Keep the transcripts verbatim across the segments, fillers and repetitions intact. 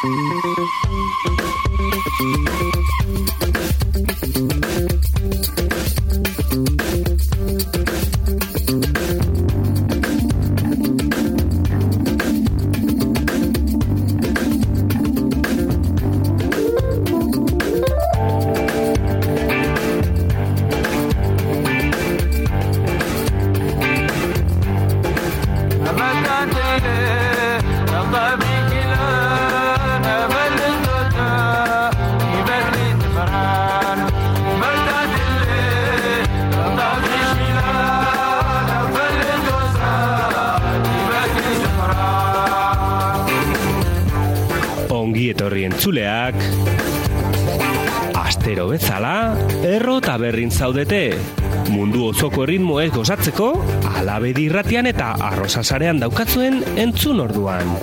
Etorri entzuleak, astero bezala, erro eta berrin zaudete. Mundu osoko erritmoez gozatzeko, Alabedi irratian eta Arrosasarean daukatzuen entzun orduan.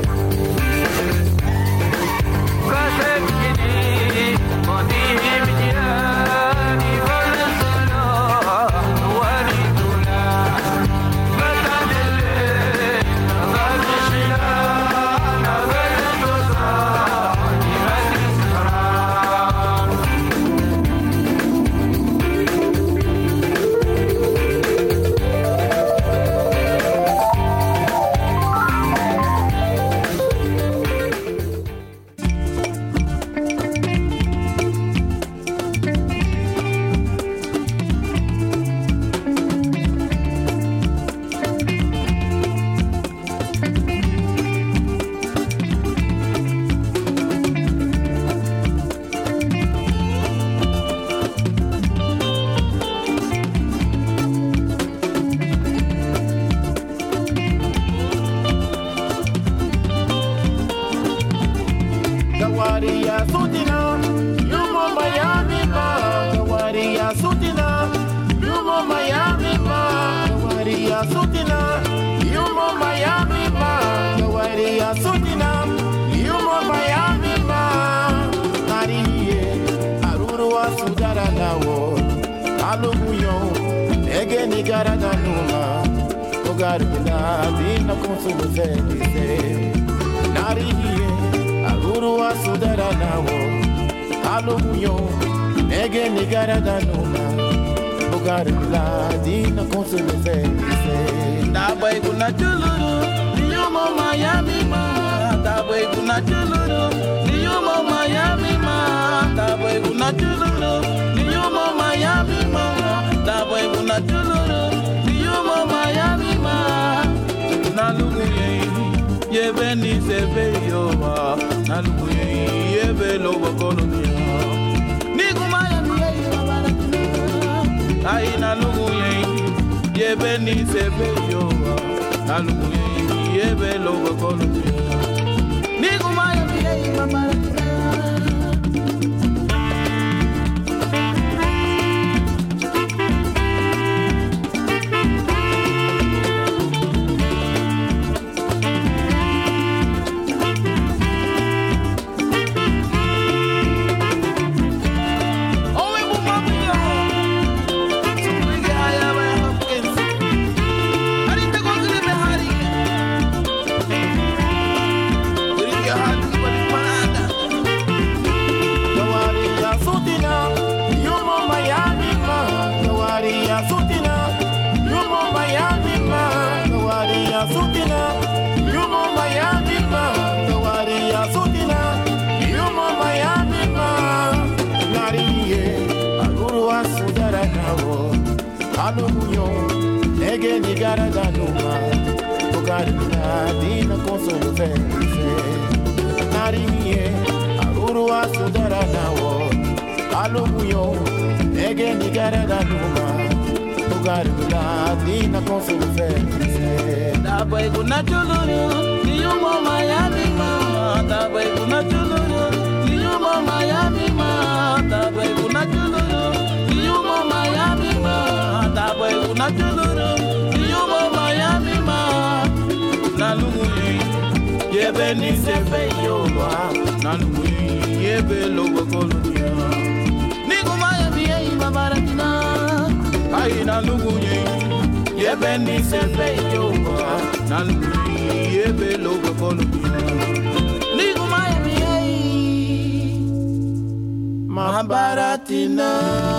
Baratina.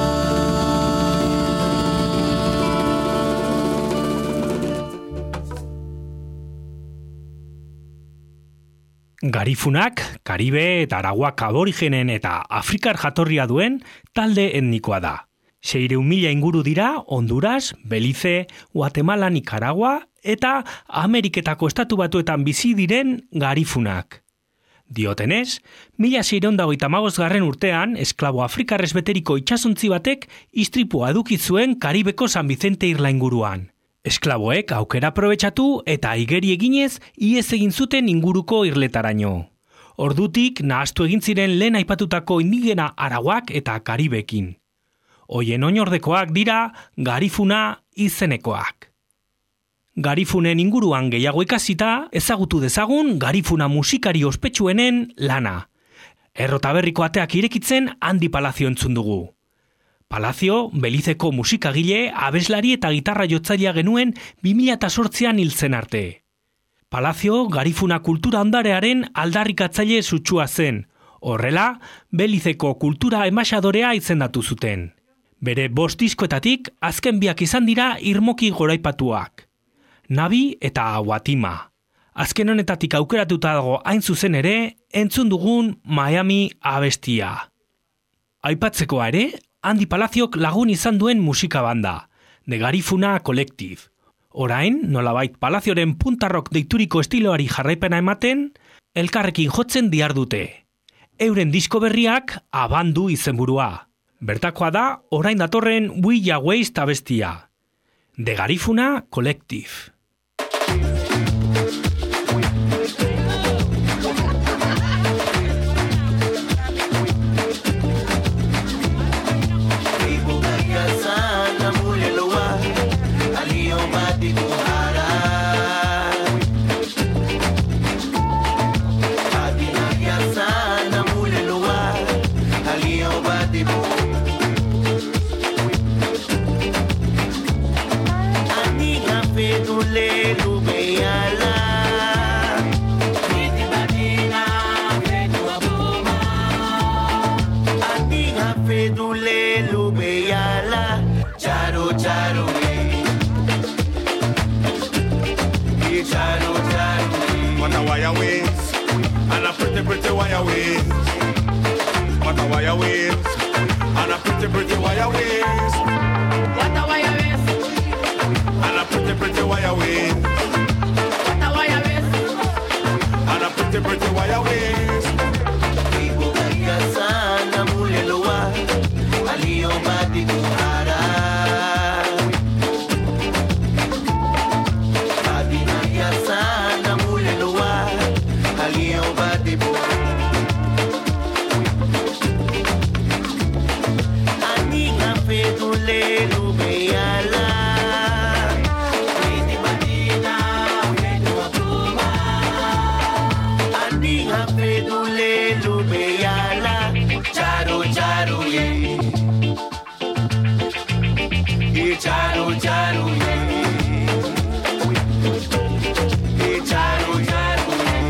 Garifunak, Karibe eta Arawak aborigenen eta Afrikar jatorria duen talde etnikoa da. Seireun mila inguru dira Honduras, Belize, Guatemala, Nicaragua eta Ameriketako estatu batuetan bizi diren garifunak. Diotenez, mila seiehun eta hogeita hamabost garren urtean, esklabo afrikarrez beteriko itsasontzi batek istripua eduki zuen Karibeko San Vicente irla inguruan. Esklaboek aukera aprobetxatu eta igeri eginez ihes egin zuten inguruko irletaraino. Ordutik nahastu egin ziren lehen aipatutako indigena Arawak eta Karibekin. Hoien oinordekoak dira garifuna izenekoak. Garifunen inguruan gehiago ikasita ezagutu dezagun garifuna musikari ospetsuenen lana. Errotaberriko ateak irekitzen Handi Palazio entzun dugu. Palazio, Belizeko musikagile, abeslari eta gitarra jotzailea genuen bi mila zortzian hil zen arte. Palazio, garifuna kultura ondarearen aldarrikatzaile sutsua zen. Horrela, Belizeko kultura emaxadorea izendatu zuten. Bere bost diskoetatik azken biak izan dira irmoki goraipatuak. Nabi eta Guatima. Azken honetatik aukeratuta dago hain zuzen ere, entzun dugun Miami abestia. Aipatzekoa ere, Handi Palaziok lagun izan duen musika banda, The Garifuna Collective. Orain, nolabait Palazioren puntarrok deituriko estiloari jarraipena ematen, elkarrekin jotzen dihardute. Euren disko berriak abandu izenburua. Bertakoa da, orain datorren We Ya Waste abestia. The Garifuna Collective. Pretty, pretty wire waist. What a wire waist. And a pretty, pretty wire waist. What a wire waist. And a pretty, pretty wire waist. What a wire waist. And a pretty, pretty wire waist. Ibu kaya sana mulelua aliyobadi kuhara. Adinaya sana mulelua aliyobadi Aniga fedule lubeyala. Iti badina fedua kuma. Aniga fedule lubeyala. Charu charu ye. Ye charu charu ye. Ye charu charu ye.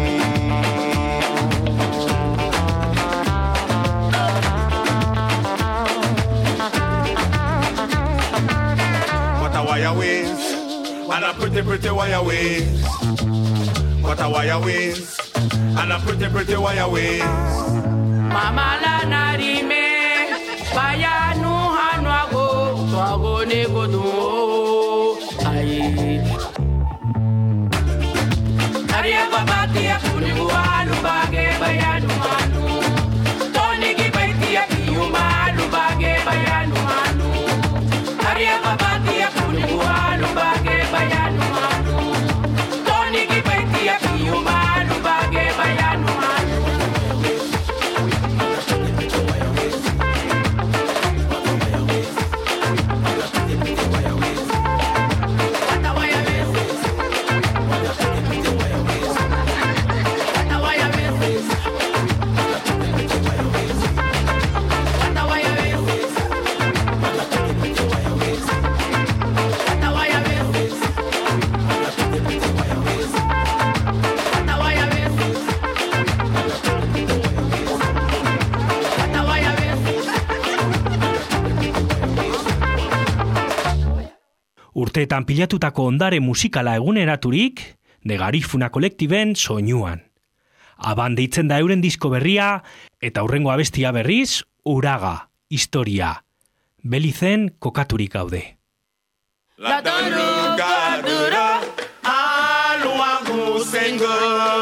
What a wire waist. And a pretty, pretty wire waist. What a wire waist. And a pretty, pretty wire waist. Mama la narime, baya nu hanwago, twago nego du. Ai. Aria babati ya kunibu alu bage baya nu hanu. Toni ki baiti ya kiyuma alu bage baya nu hanu. Aria babati ya kunibu alu bage baya nu hanu. Toni ki baiti ya kiyuma alu bage baya nu hanu. What a wire waist. urteetan pilatutako ondare musikala eguneraturik, de Garifuna kolektiben soinuan. Aban deitzen da euren disko berria, eta hurrengo abestia berriz, Uraga, historia. Belizen kokaturik gaude. La doruga dura aluagu sengo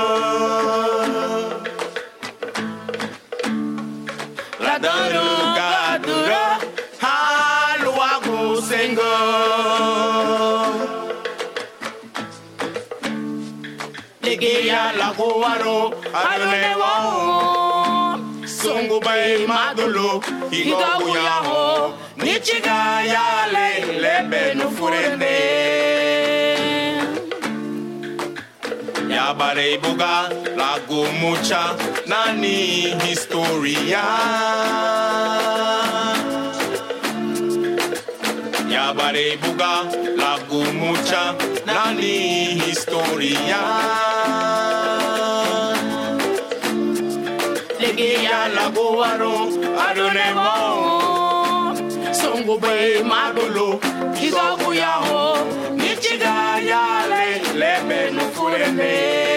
La doruga dura aluagu sengo Ligia la guaro alunewo Sungu bay madulu igaguyaho Nichiga yale lebe nufurende Yabare buga lagu mucha nani historia Yabare buga lagu mucha nani historia Legia lagu waro adonemo Songo bay madolo kigagu yaho nichiga yale lebe nufurende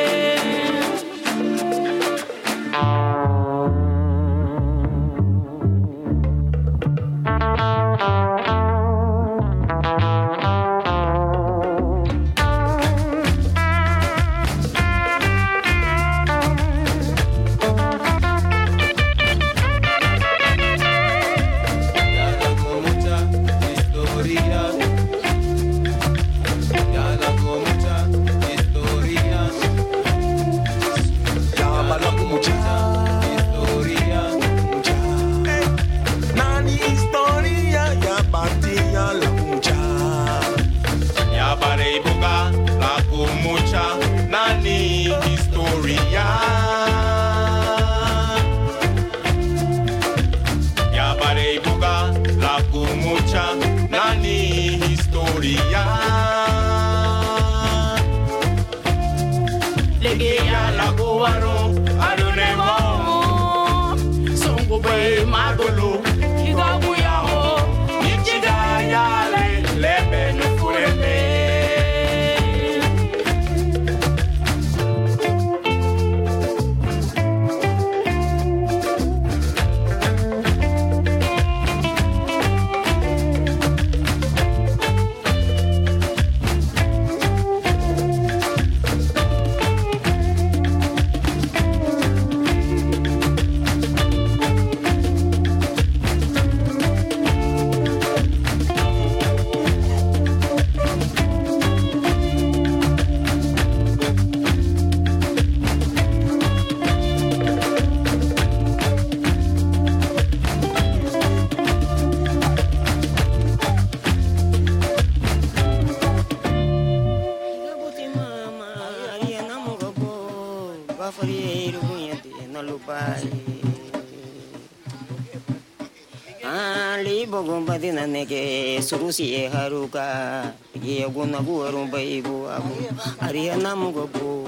Surusi haruka ye guna guru baibu abu ariana mugabu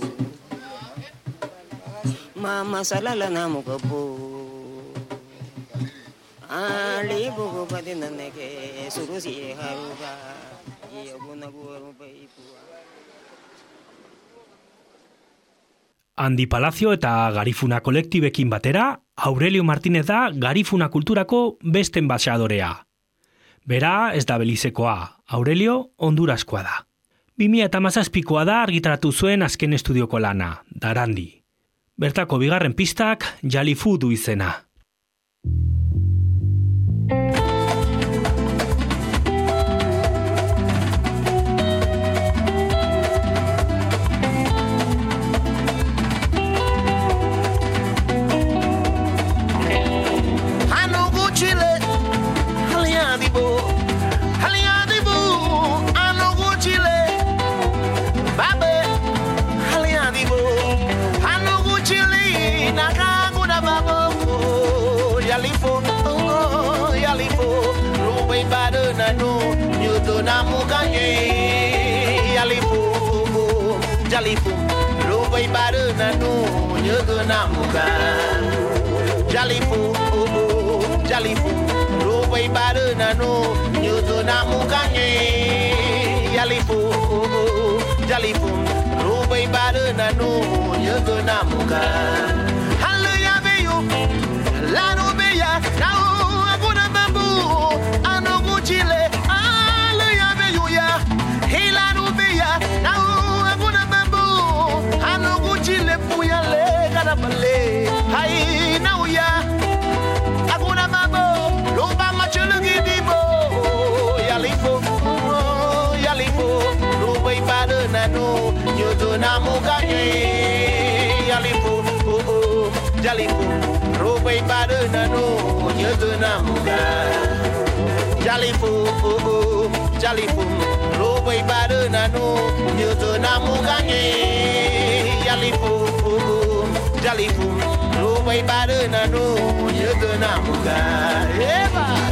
mama salala namugabu ali bugu badina nege surusi haruka ye guna guru baibu Andi Palacio eta Garifuna kolektibekin batera, Aurelio Martinez da Garifuna kulturako beste enbaxadorea. Bera ez da Belizekoa, Aurelio Honduraskoa da. bi mila hamazazpikoa da argitaratu zuen azken estudioko lana, Darandi. Bertako bigarren pistak Jalifu du izena. Jalifu, Rubai Baruna no, Yuganamuka. Jalifu, Jalifu, Rubai Rubai bada nano Nyoto namu kanye Yalifu Jalifu Rubai bada nano Nyoto namu kanye Hallelujah beyo Lano beya Nao aguna bambu Ano guchile Hallelujah beyo ya Hilano beya Nao aguna bambu Ano guchile Puyale Kadabale Hai nao ya Aguna bambu Loba machulu gidibo Yalifo Yalifo Rubai bada nano Nyoto namu kanye Yalifo Jalifu Rubai bada nano Nyoto namu kanye Jalifu Jalifu Rubai bada nano Nyoto namu kanye Yalifu Jalifu Rubai bada nano Nyoto namu kanye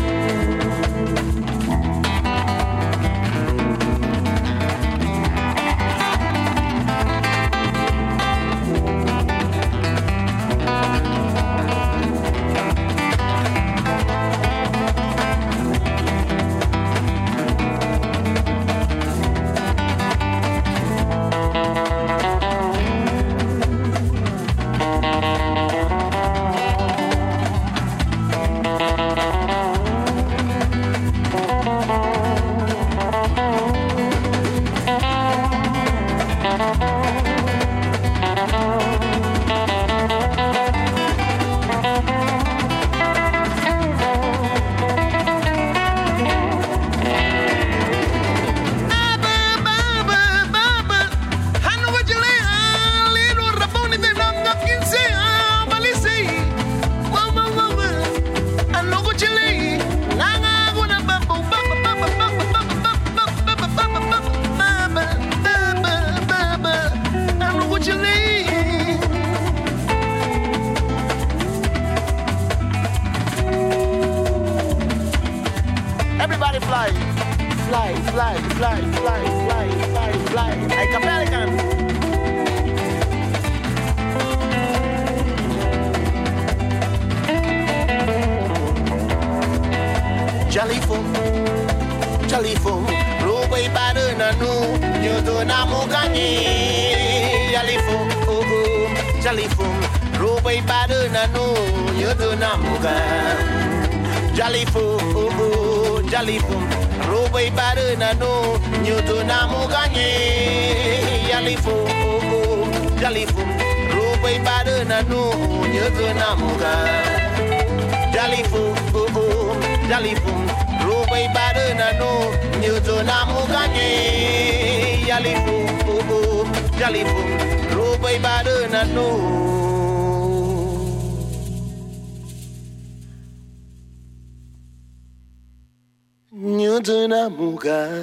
Nyoto namu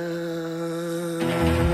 kanye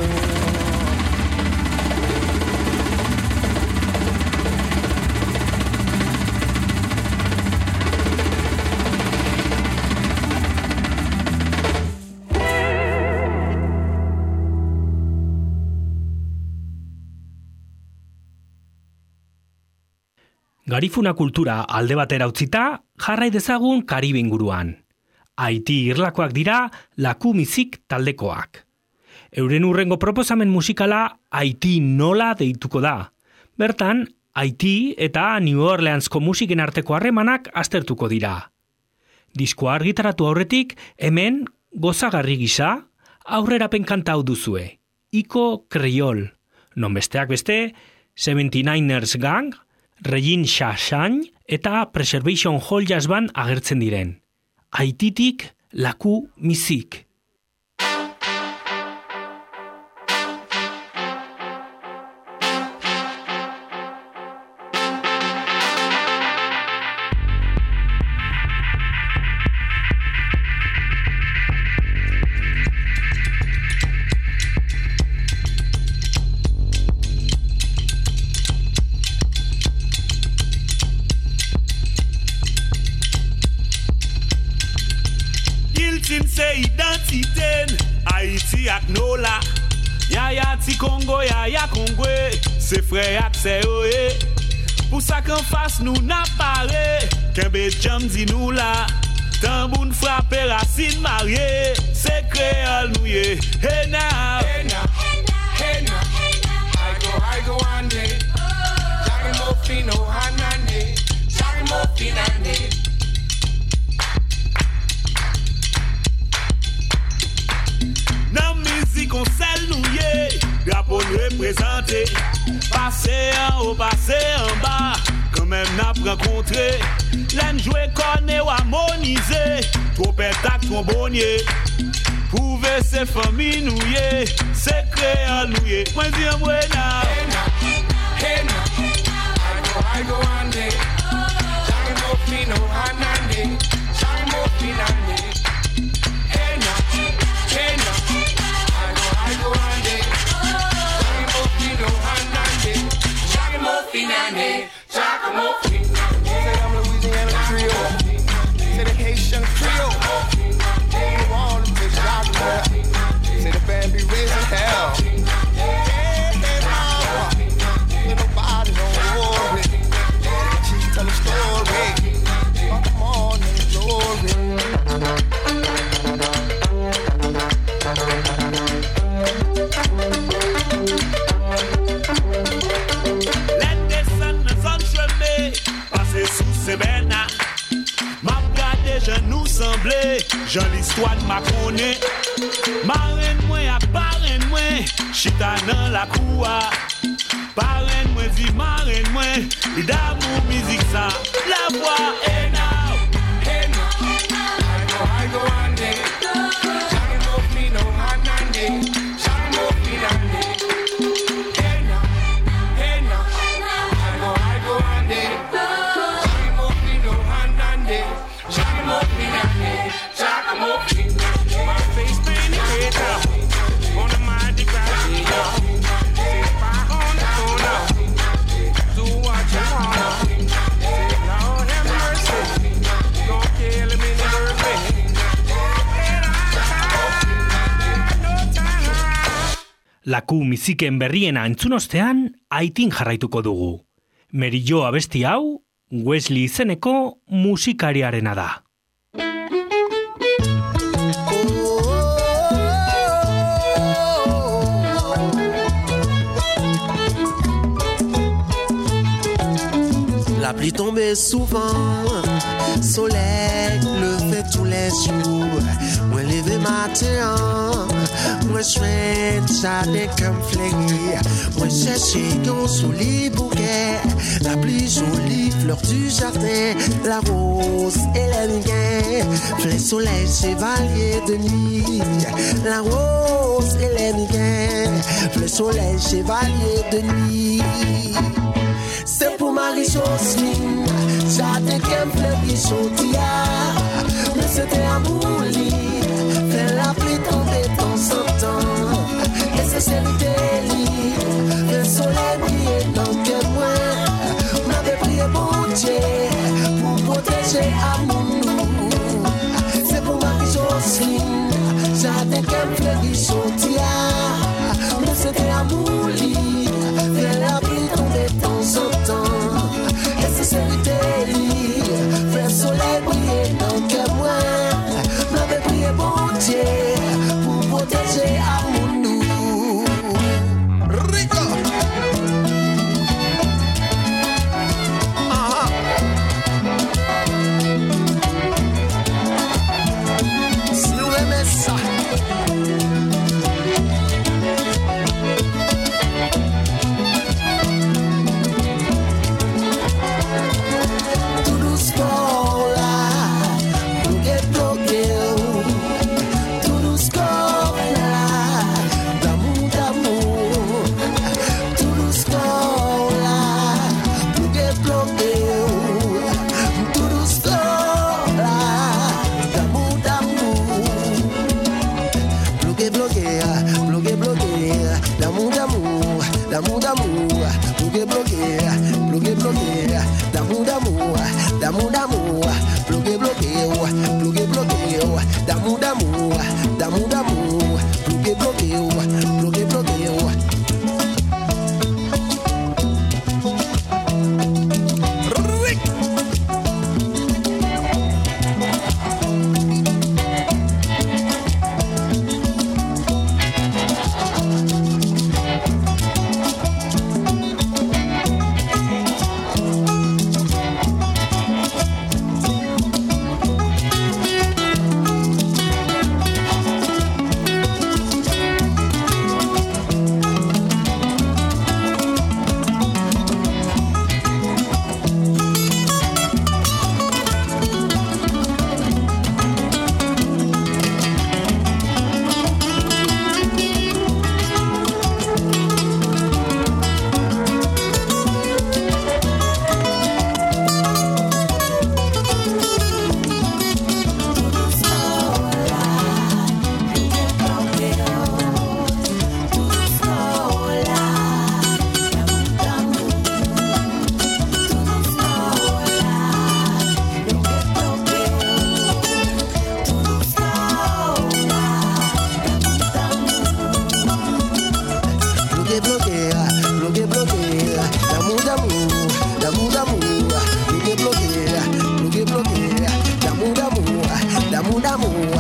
Garifuna kultura alde batera utzita, jarrai dezagun Karibe inguruan. Haiti irlakoak dira Laku Mizik taldekoak. Euren urrengo proposamen musikala Haiti nola deituko da. Bertan, Haiti eta New Orleansko musiken arteko harremanak aztertuko dira. Diskoa argitaratu aurretik, hemen gozagarri gisa aurrerapen kanta hau duzue. Iko Creole, non besteak beste, Seventy-Niners Gang, Regine Chassagne eta Preservation Hall Jazz Band agertzen diren. Haititik Laku Mizik. Haiti ak Nola, Yaya ti Congo, Yaya Kongwe, se frè ak se oe. Pou sa kan fas nou na pare, Kembe jam di nou la, Tamboun frappe racine mariée, c'est créole nouye. Hey now, hey now, hey now, I go, I go one day. Jari mo fino hanane, jari mo finane. Nan musique on sel nouye, drapeau représenté. Passé en haut, passé en bas, quand même n'a rencontré. L'en joué corné ou harmonisé, trompette à trombonier. Prouver ses familles nouillées, c'est créole nouillé. Moi dis moi na. Hey na, I go, I go one day. Jari mo fino hanane, jari mo finane. Hey na, hey na, I go, I go one day. Jari mo fino hanane, jari mo finane, jari mo finane. Say I'm Louisiana Creole, say the Haitian Creole. New Orleans, the Joshua. Say the band be raising hell. Hey, hey, mama, ain't nobody don't worry. Chief tell a story about the morning glory. Let the sun, the sun chemin passer sous ces bénas. M'a regardé, je nous semblais, j'en l'histoire de ma connaît. Marraine moi à parraine moi, chita dans la coua. Parraine moi, vie marraine moi, et d'amour musique ça, la voix est now. Hey now, I go, I go one day. Jari mo fino hanane, jari mo finane. Hey now, hey now, I go, I go one day. Jari mo fino hanane, jari mo finane, jari mo finane. My face painted red now, on the mind degrade now. Say fire on the corner, do what you wanna. Say Lord have mercy, don't kill him in the birthday. Laku miziken berriena entzun ostean, aitin jarraituko dugu. Merillo abesti hau, Wesley izeneko musikariarena da. La pluie tombait souvent, soleil levait tous les jours. Moi levé matin, moi chouette, j'allais comme flégué. Moi cherchais un joli bouquet, la plus jolie fleur du jardin, la rose et la nuit. Plein soleil, chevalier de nuit, la rose et la nuit. Plein soleil, chevalier de nuit. C'est pour Marie-Jocelyne, j'attends qu'elle fleurit chaudia. Mais c'était amour libre, fait la pluie tomber de temps en temps. Et c'est sincérité libre, le soleil brille dans que moi. On avait prié pour Dieu, pour protéger amour. C'est pour Marie-Jocelyne, j'attends qu'elle fleurit chaudia. Mais c'était amour libre, fait la pluie tomber de temps en temps. Et c'est sincérité libre, fait le soleil briller dans que moi. d'amour, d'amour, bloqué, bloqué, bloqué, bloqué, d'amour, d'amour, d'amour, d'amour.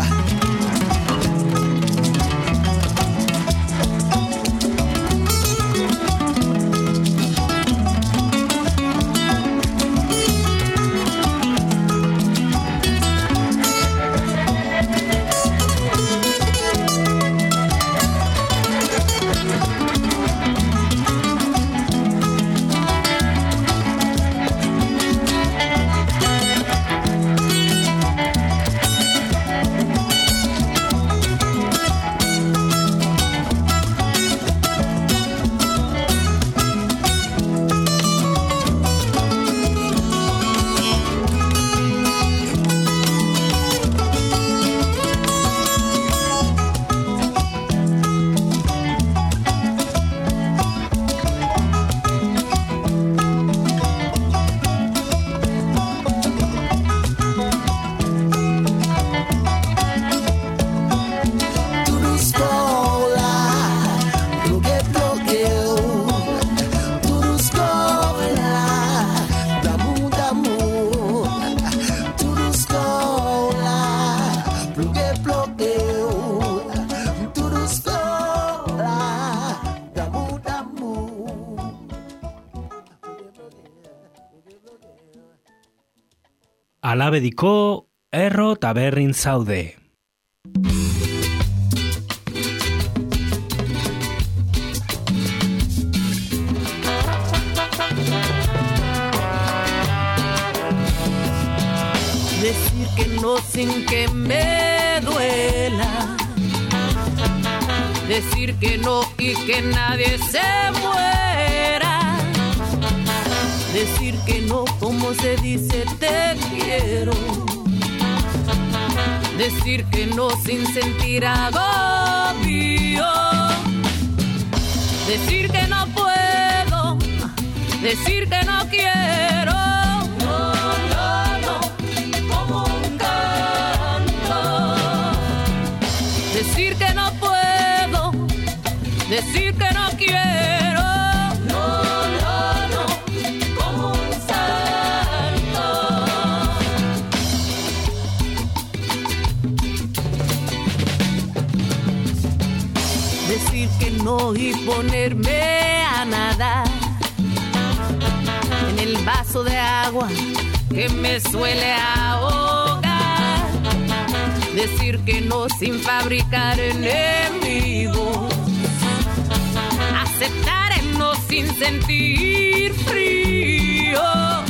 Alabediko erro taberrin zaude. Decir que no sin que me duela, decir que no y que nadie se muera, decir que no como se dice te quiero, decir que no sin sentir agobio, decir que no puedo, decir que no quiero. No, no, no, como un canto. Decir que no puedo, decir que no quiero. No, no, no, como un santo. Decir que no y ponerme a nadar en el vaso de agua que me suele ahogar. Decir que no sin fabricar enemigos. Aceptar el no sin sentir frío.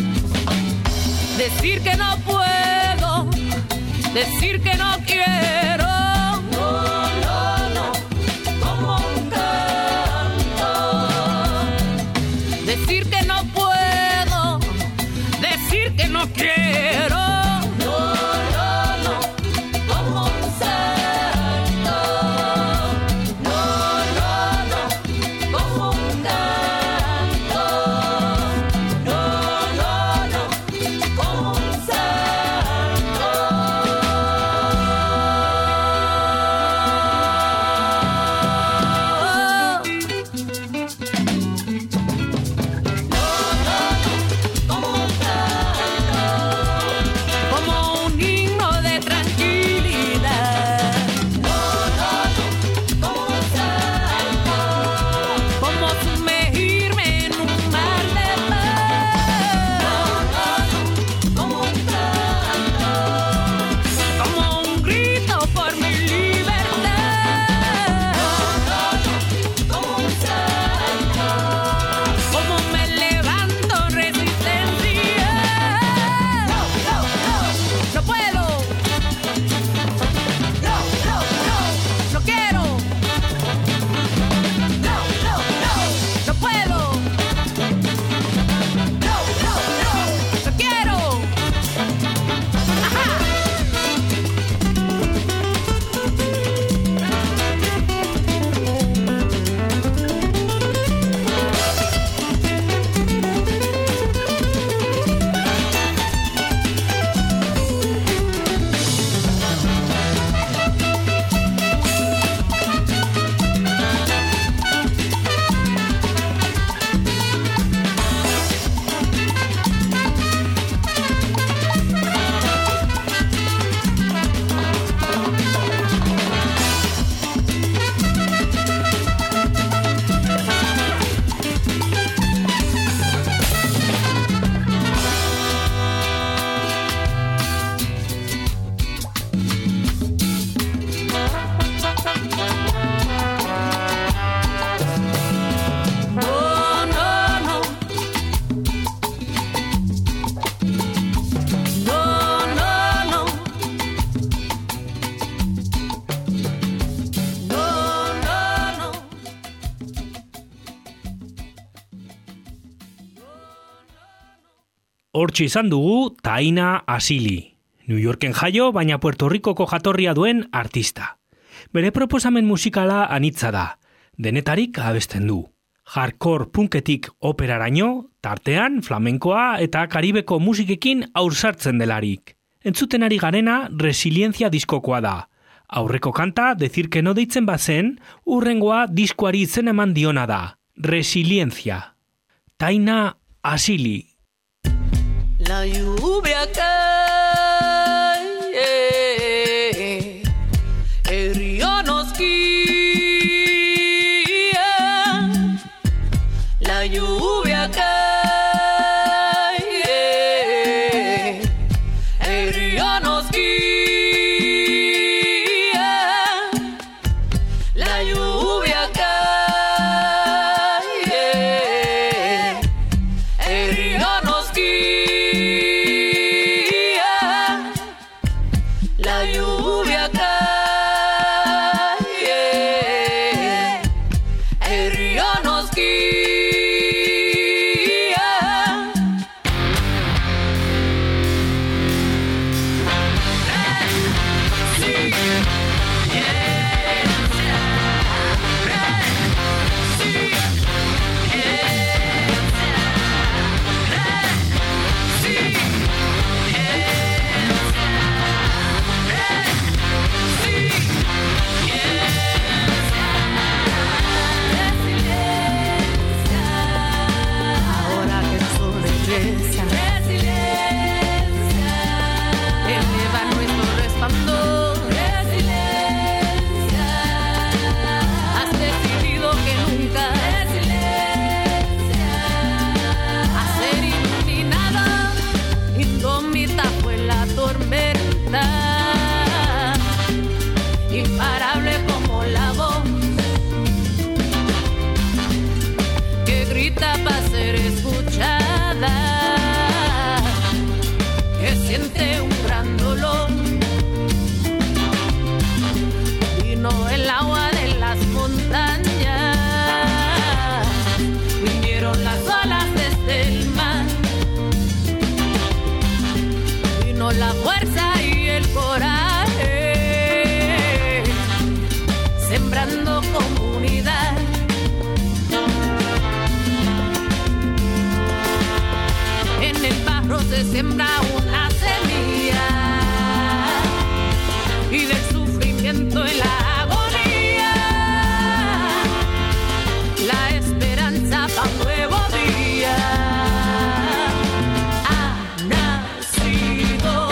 Decir que no puedo, decir que no quiero. No, no, no, como un canto. Decir que no puedo, decir que no quiero. No, no, no, como un santo. No, no, no, como un canto. No, no, no, como un santo. Hortxe izan dugu Taina Asili. New Yorken jaio, baina Puerto Ricoko jatorria duen artista. Bere proposamen musikala anitza da, denetarik abesten du. Hardcore punketik operaraino, tartean flamenkoa eta karibeko musikekin aursartzen delarik. Entzuten ari garena Resilientzia diskokoa da. Aurreko kanta, Decir que no deitzen bazen, urrengoa diskoari izen eman diona da. Resilientzia. Taina Asili. La lluvia cae, el río nos guía. La lluvia cae, el río nos guía. La lluvia cae, el río nos guía. La lluvia cae, el río nos guía. Ahora que el sol regresa, eleva nuestro resplandor. Has decidido que nunca a ser iluminada, indómita fue la tormenta, imparable como la voz que grita para ser escuchada, que siente un gran dolor. Vino el agua de las montañas, vinieron las olas desde el mar, vino la fuerza y el coraje, sembrando comunidad. En el barro se siembra una semilla y del sufrimiento en la agonía, la esperanza para un nuevo día ha nacido.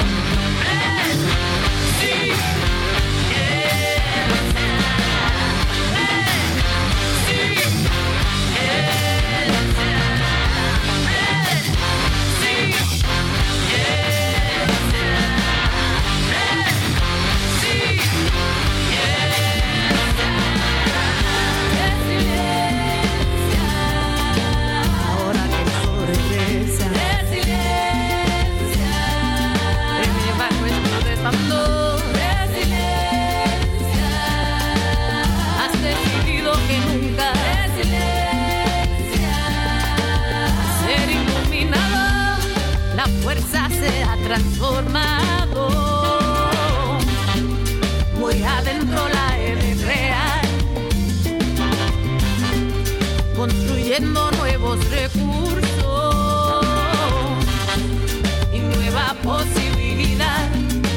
Ahora que el sol regresa, eleva nuestro resplandor. Has decidido que nunca ser iluminado, la fuerza se ha transformado. Muy adentro la he de crear, construyendo nuevos recursos y nueva posibilidad.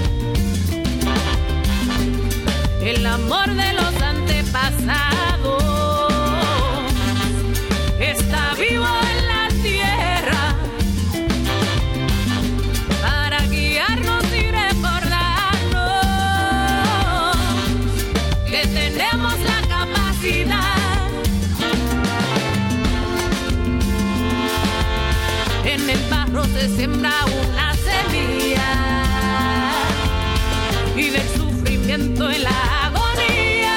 El amor de los antepasados está vivo en la tierra para guiarnos y recordarnos que tenemos la capacidad. En el barro se siembra una semilla y del sufrimiento en la agonía,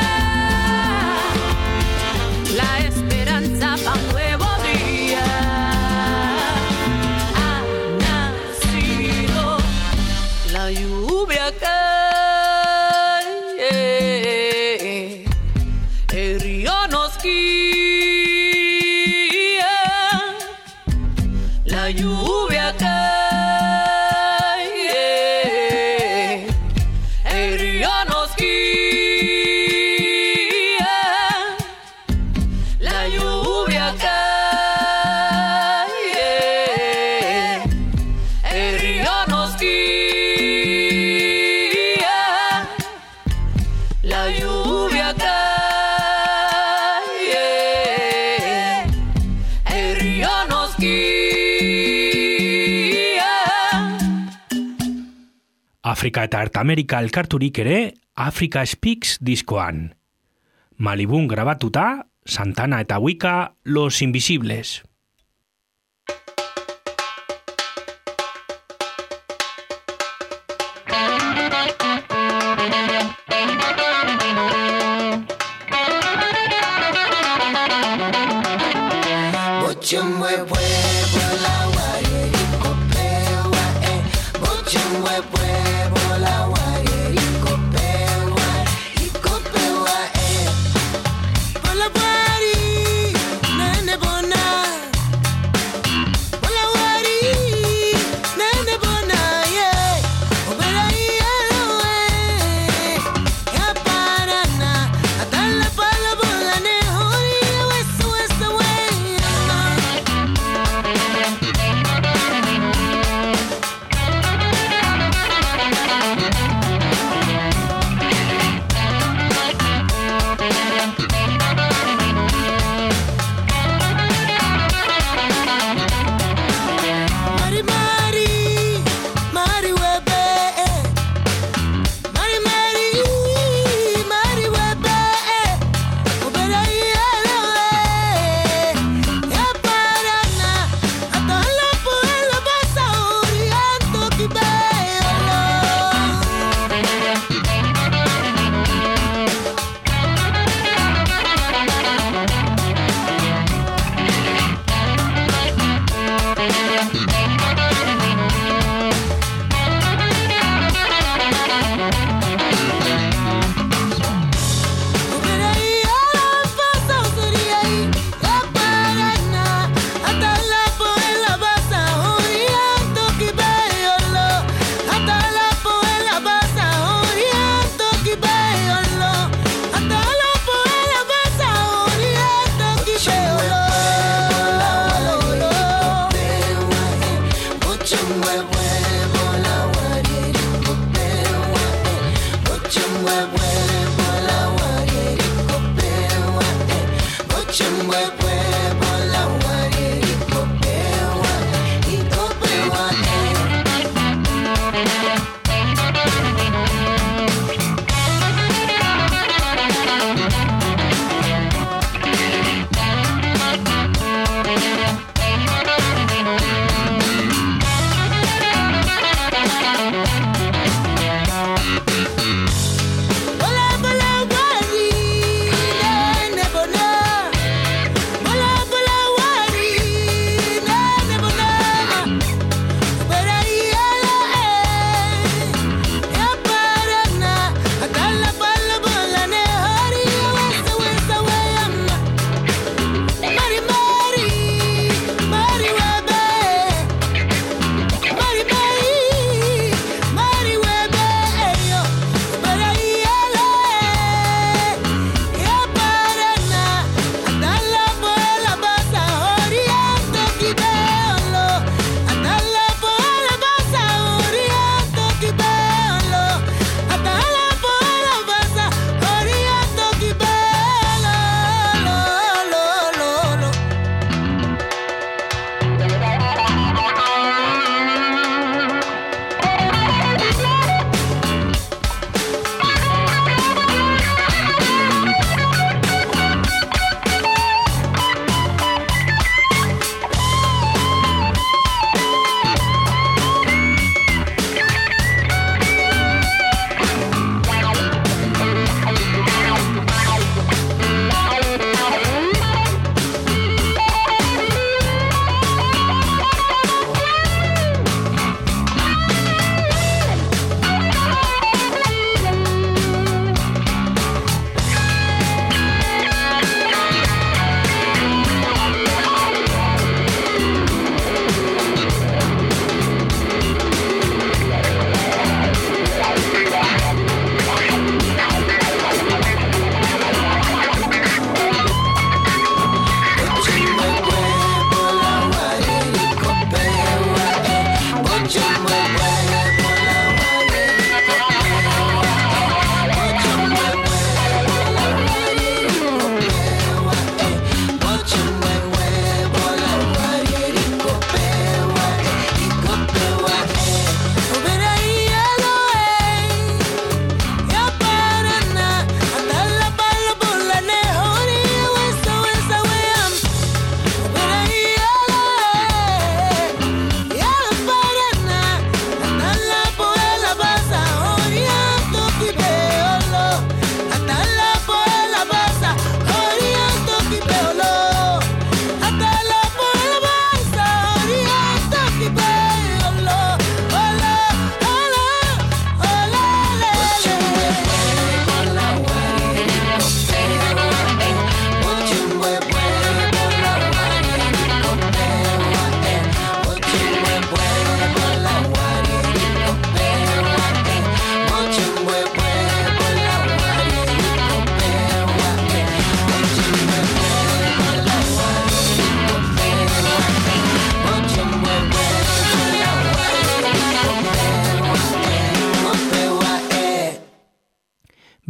la esperanza para un nuevo día ha nacido. La lluvia cae, el río nos guía. La lluvia cae. Afrika eta Ertamerika elkarturik ere Africa Speaks diskoan. Malibun grabatuta, Santana eta Wika, Los Invisibles.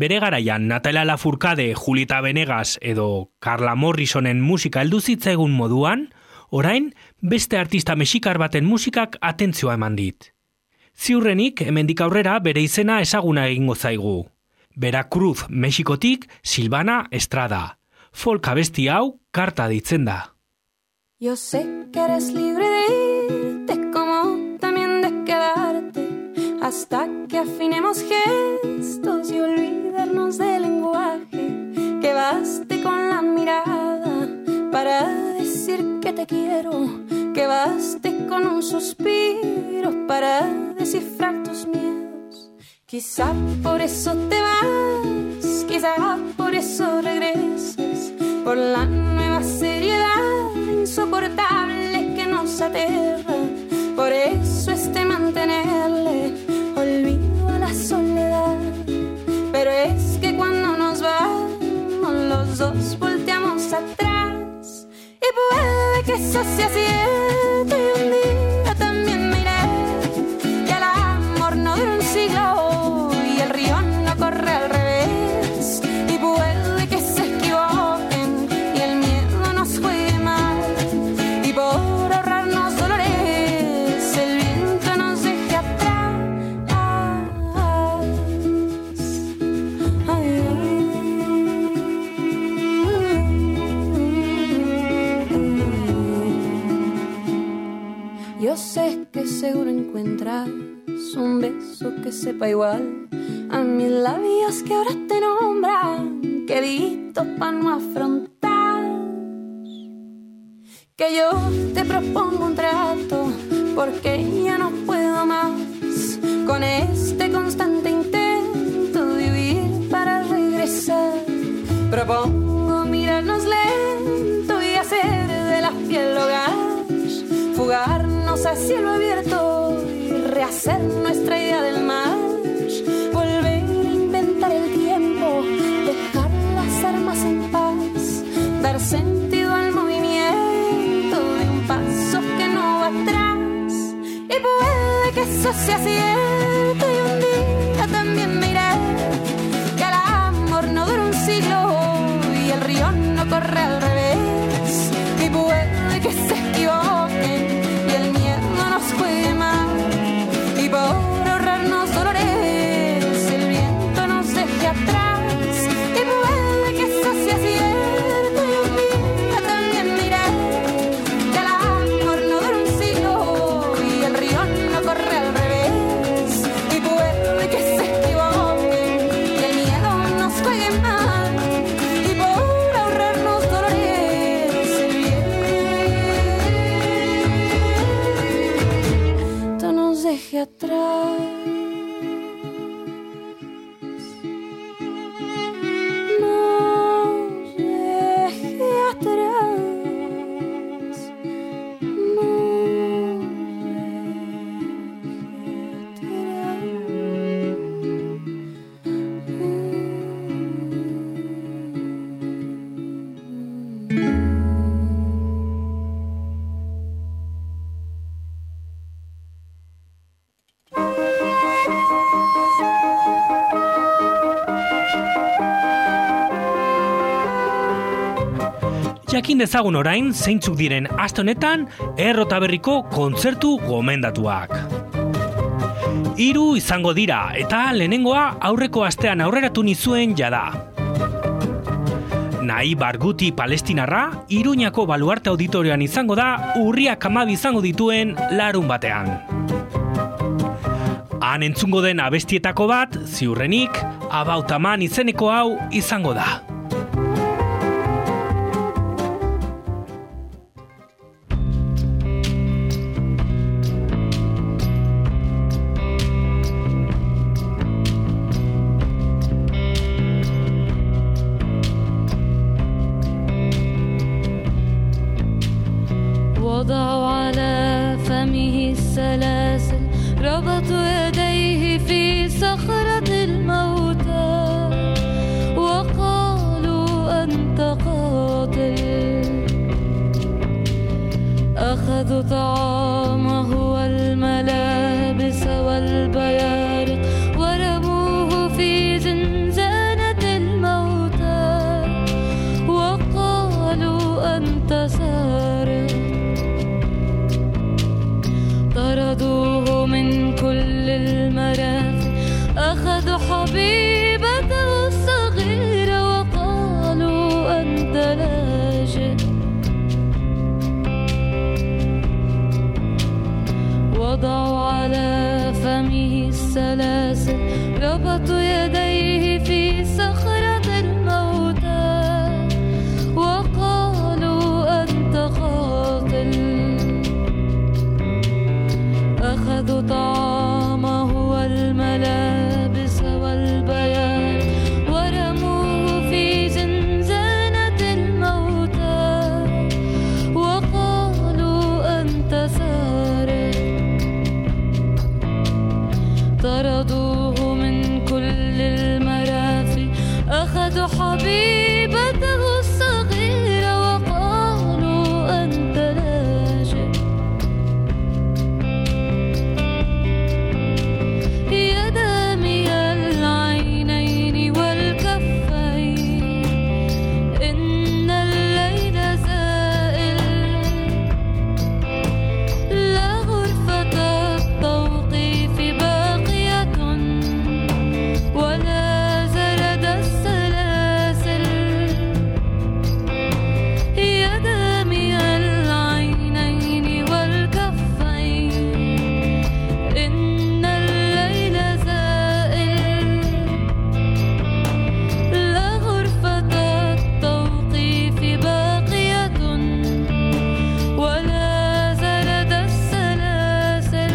Bere garaian Natalia Lafourcade, Julieta Venegas edo Carla Morrisonen musika heldu zitzaigun moduan, orain beste artista mexikar baten musikak atentzioa eman dit. Ziurrenik hemendik aurrera bere izena ezaguna egingo zaigu. Veracruz, Mexikotik, Silvana Estrada. Folk abesti hau karta ditzen da. Yo sé que eres libre de irte como también de quedarte hasta que afinemos gestos y olvidarnos del lenguaje, que baste con la mirada para decir que te quiero, que baste con un suspiro para descifrar tus miedos. Quizá por eso te vas, quizá por eso regresas, por la nueva seriedad insoportable que nos aterra. Por eso es de mantenerle olvido a la soledad. Pero es que cuando nos vamos los dos volteamos atrás, y puede que eso sea cierto y un día también me iré, que el amor no dura un siglo y el río no corre al revés, y puede que se equivoquen y el miedo nos juegue mal, y por ahorrarnos dolores el viento nos deje atrás. Ay, yo sé que seguro encuentras un beso que sepa igual a mis labios que ahora te nombran, quedito pa' no afrontar. Que yo te propongo un trato porque ya no puedo más con este constante intento de vivir para regresar. Propongo mirarnos lento y hacer de la piel hogar, fugarnos a cielo abierto y rehacer nuestra idea del mar, volver a inventar el tiempo, dejar las armas en paz, dar sentido al movimiento de un paso que no va atrás, y puede que eso sea cierto y un día también me iré, que el amor no dura un siglo y el río no corre al revés, y puede que se equivoquen y el miedo nos juegue mal, y por ahorrarnos dolores el viento nos deje atrás, y puede que eso sea cierto y un día también me iré, que el amor no dura un siglo y el río no corre al revés, y puede que se equivoquen y el miedo nos juegue mal, y por ahorrarnos dolores el viento nos deje atrás. Nos deje atrás. Nos Jakin dezagun orain zeintzuk diren aste honetan Errota Berriko kontzertu gomendatuak. Hiru izango dira eta lehenengoa aurreko astean aurreratu nizuen jada. Nahi Barguti Palestinarra Iruñako Baluarte Auditorioan izango da urriak hamabi izango dituen larun batean. Han entzungo den abestietako bat, ziurrenik, Abautaman izeneko hau izango da. وضعوا على فمه السلاسل ربطوا يديه في صخرة الموتى وقالوا أنت قاتل أخذوا طعامه والملابس والبيارق ورموه في زنزانة كل المرافق أخذوا حبيبته الصغيرة وقالوا أنت لاجئ وضعوا على فمه السلاسل ربطوا يديه في صخرة الموتى وقالوا أنت قاتل أخذوا طعامه والملابس والبيان ورموه في زنزانة الموتى وقالوا أنت سارق طردوه من كل المرافق أخذوا حبيبته الصغيرة وقالوا أنت لاجئ يا دامي العينين والكفين إن الليل زائل لا غرفة التوقيف باقية ولا زرد السلاسل يا دامي العينين والكفين إن الليل زائل لا غرفة التوقيف باقية ولا زرد السلاسل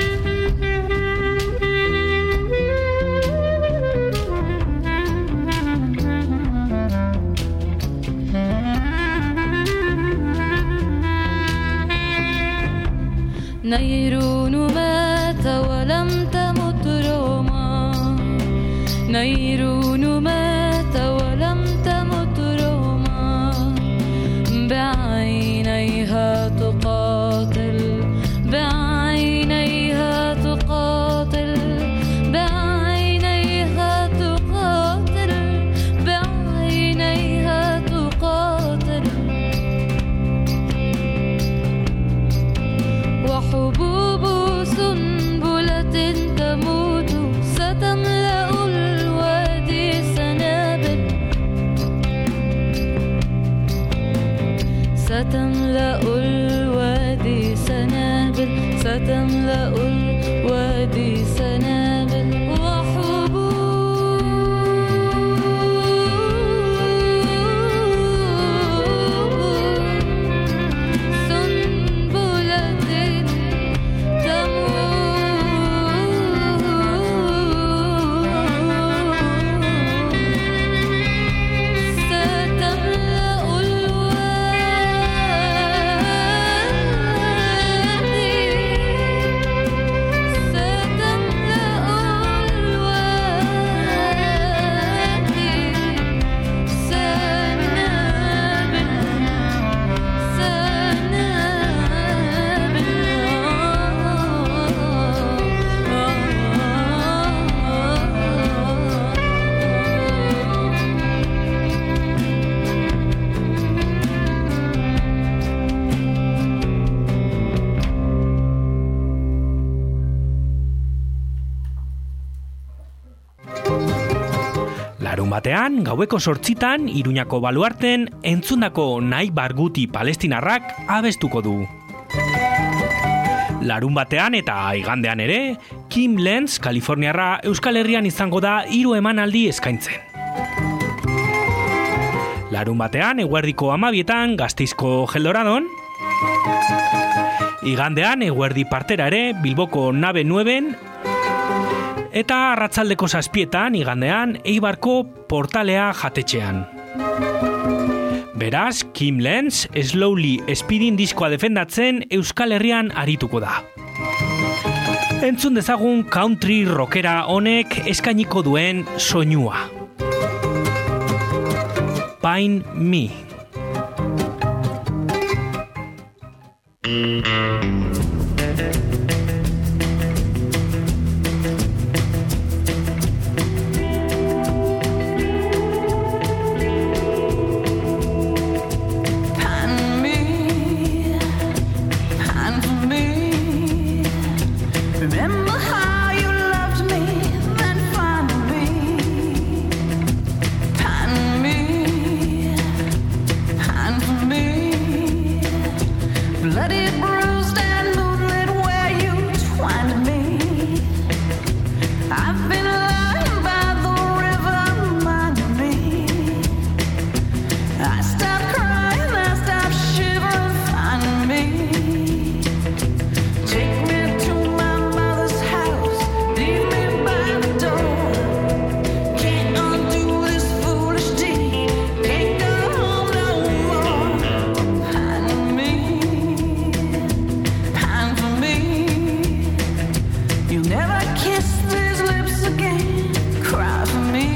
نيرون مات ولم تمت روما نيرون مات ولم تمت روما بعينيها تقاتل بعينيها تقاتل بعينيها تقاتل بعينيها تقاتل وحبوب سنبلة تموت ستملأ الوادي سنابل ستملأ الوادي سنابل ستملأ الوادي سنابل وحبوب سنبلة Batean, gaueko sortzitan, Iruñako baluarten, entzundako nahi barguti palestinarrak abestuko du. Larun batean eta igandean ere, Kim Lenz, Kaliforniarra, Euskal Herrian izango da hiru emanaldi eskaintzen. Larun batean, eguerdiko amabietan, Gasteizko Geldoradon, igandean, eguerdi partera ere, Bilboko Nabe nueben, eta arratsaldeko zazpietan, igandean, Eibarko Portalea jatetxean. Beraz, Kim Lenz, Slowly Speeding diskoa defendatzen Euskal Herrian arituko da. Entzun dezagun country rockera honek eskainiko duen soinua. Find Me. Remember how never kiss these lips again. Cry for me.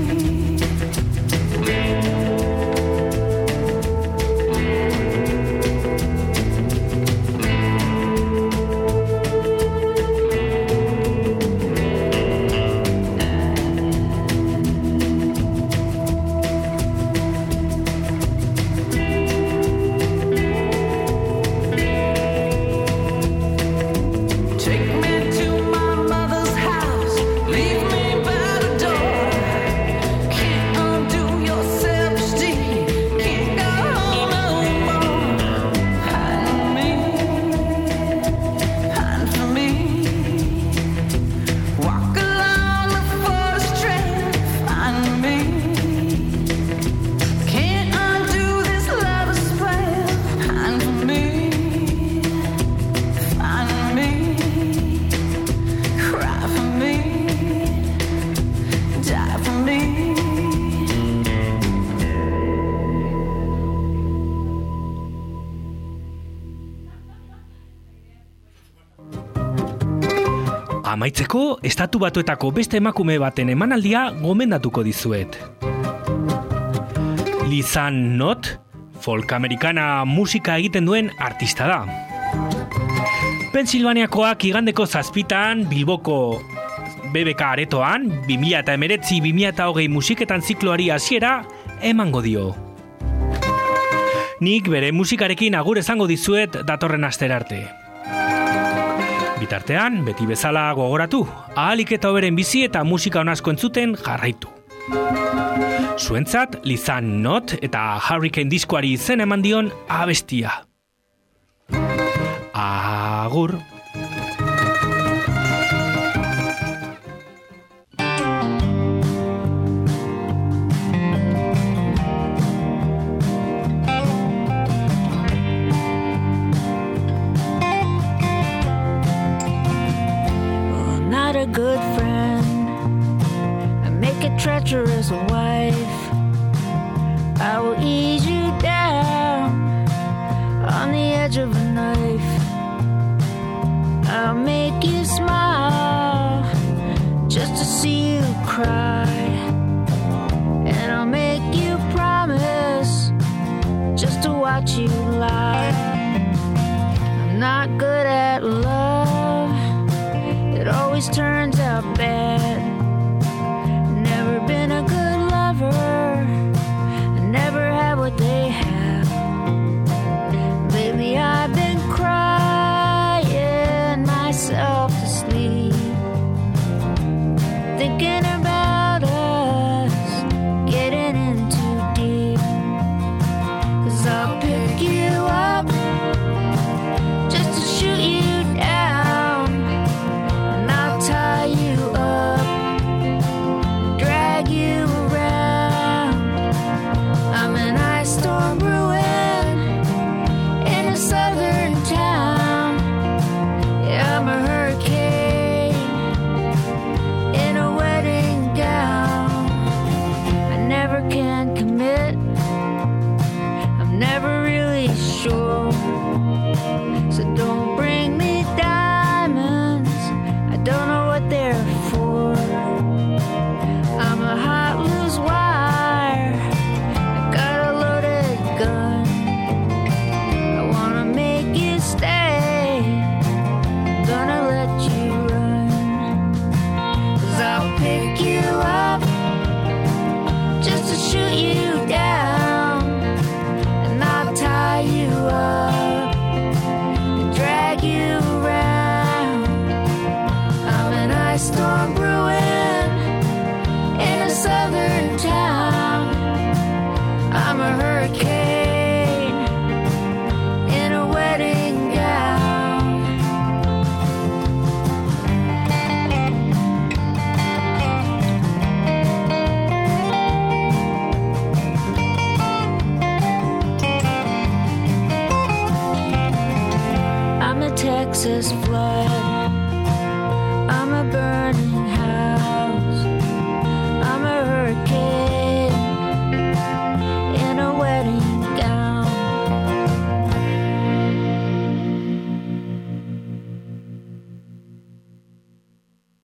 Amaitzeko, Estatu Batuetako beste emakume baten emanaldia gomendatuko dizuet. Lisan Not, folk amerikana musika egiten duen artista da. Pensilvaniakoak igandeko zazpitan, Bilboko B B K aretoan, bi mila hemeretzi bi mila hogei musiketan zikloari hasiera emango dio. Nik bere musikarekin agur esango dizuet datorren astera arte. Bitartean, beti bezala gogoratu, ahalik eta hoberen bizi eta musika onasko entzuten jarraitu. Zuentzat, Lisan Not eta Hurricane diskoari izen eman dion abestia. Agur! A good friend, I make a treacherous wife. I will ease you down on the edge of a knife. I'll make you smile just to see you cry, and I'll make you promise just to watch you lie. I'm not good at love, it always turns out bad. Never been a good lover, I never had what they have. Lately I've been crying myself to sleep, thinking about us getting in too deep. 'Cause I'll pick you up just to shoot you down, and I'll tie you up, drag you around. I'm an ice storm brewing in a southern town. Yeah, I'm a hurricane in a wedding gown. I never can commit, I'm never really sure. So don't bring me diamonds, I don't know what they're for. I'm a hot loose wire, I got a loaded gun. I wanna make you stay, I'm gonna let you run. 'Cause I'll pick you up just to shoot you down, and I'll tie you up and drag you around. I'm an ice storm brewing in a southern town. I'm a hurricane in a wedding gown. I'm a Texas flood,